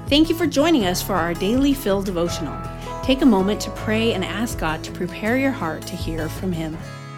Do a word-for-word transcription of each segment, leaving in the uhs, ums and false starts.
Thank you for joining us for our Daily Fill devotional. Take a moment to pray and ask God to prepare your heart to hear from Him.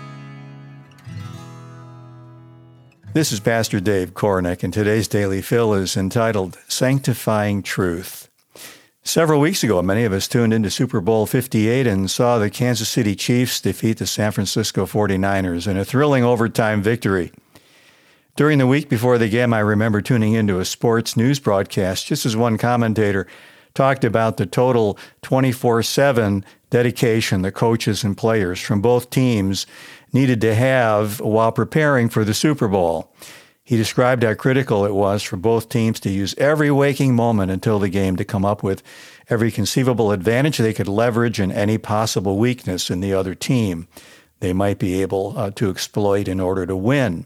This is Pastor Dave Kornick, and today's Daily Fill is entitled Sanctifying Truth. Several weeks ago, many of us tuned into Super Bowl fifty-eight and saw the Kansas City Chiefs defeat the San Francisco forty-niners in a thrilling overtime victory. During the week before the game, I remember tuning into a sports news broadcast just as one commentator talked about the total twenty-four seven dedication the coaches and players from both teams needed to have while preparing for the Super Bowl. He described how critical it was for both teams to use every waking moment until the game to come up with every conceivable advantage they could leverage and any possible weakness in the other team they might be able uh, to exploit in order to win.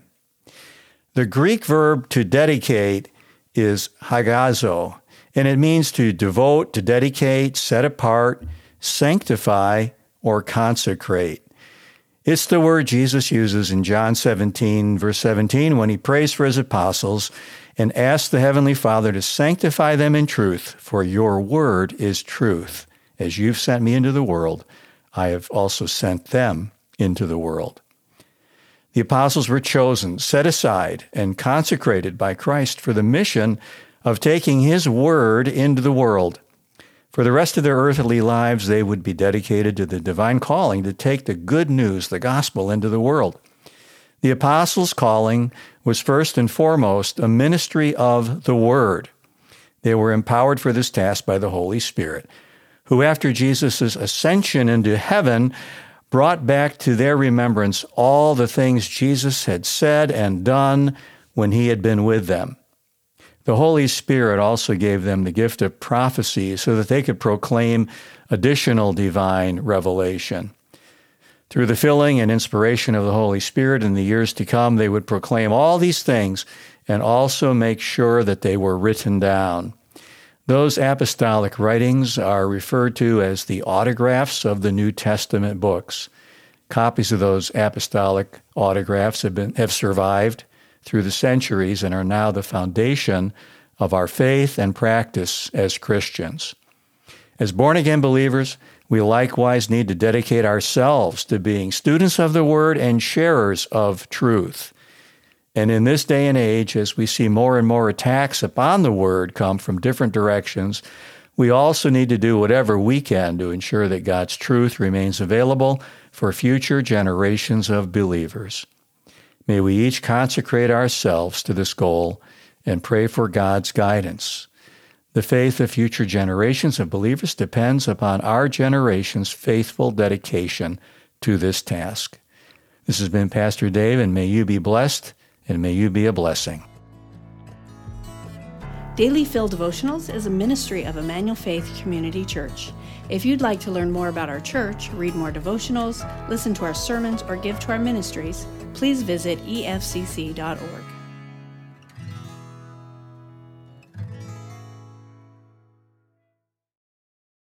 The Greek verb to dedicate is hagazo, and it means to devote, to dedicate, set apart, sanctify, or consecrate. It's the word Jesus uses in John seventeen, verse seventeen, when he prays for his apostles and asks the Heavenly Father to sanctify them in truth, for your word is truth. As you've sent me into the world, I have also sent them into the world. The apostles were chosen, set aside, and consecrated by Christ for the mission of taking his word into the world. For the rest of their earthly lives, they would be dedicated to the divine calling to take the good news, the gospel, into the world. The apostles' calling was first and foremost a ministry of the word. They were empowered for this task by the Holy Spirit, who after Jesus' ascension into heaven brought back to their remembrance all the things Jesus had said and done when he had been with them. The Holy Spirit also gave them the gift of prophecy so that they could proclaim additional divine revelation. Through the filling and inspiration of the Holy Spirit in the years to come, they would proclaim all these things and also make sure that they were written down. Those apostolic writings are referred to as the autographs of the New Testament books. Copies of those apostolic autographs have been have survived through the centuries and are now the foundation of our faith and practice as Christians. As born-again believers, we likewise need to dedicate ourselves to being students of the Word and sharers of truth. And in this day and age, as we see more and more attacks upon the Word come from different directions, we also need to do whatever we can to ensure that God's truth remains available for future generations of believers. May we each consecrate ourselves to this goal and pray for God's guidance. The faith of future generations of believers depends upon our generation's faithful dedication to this task. This has been Pastor Dave, and may you be blessed, and may you be a blessing. Daily Fill Devotionals is a ministry of Emmanuel Faith Community Church. If you'd like to learn more about our church, read more devotionals, listen to our sermons, or give to our ministries, please visit e f c c dot org.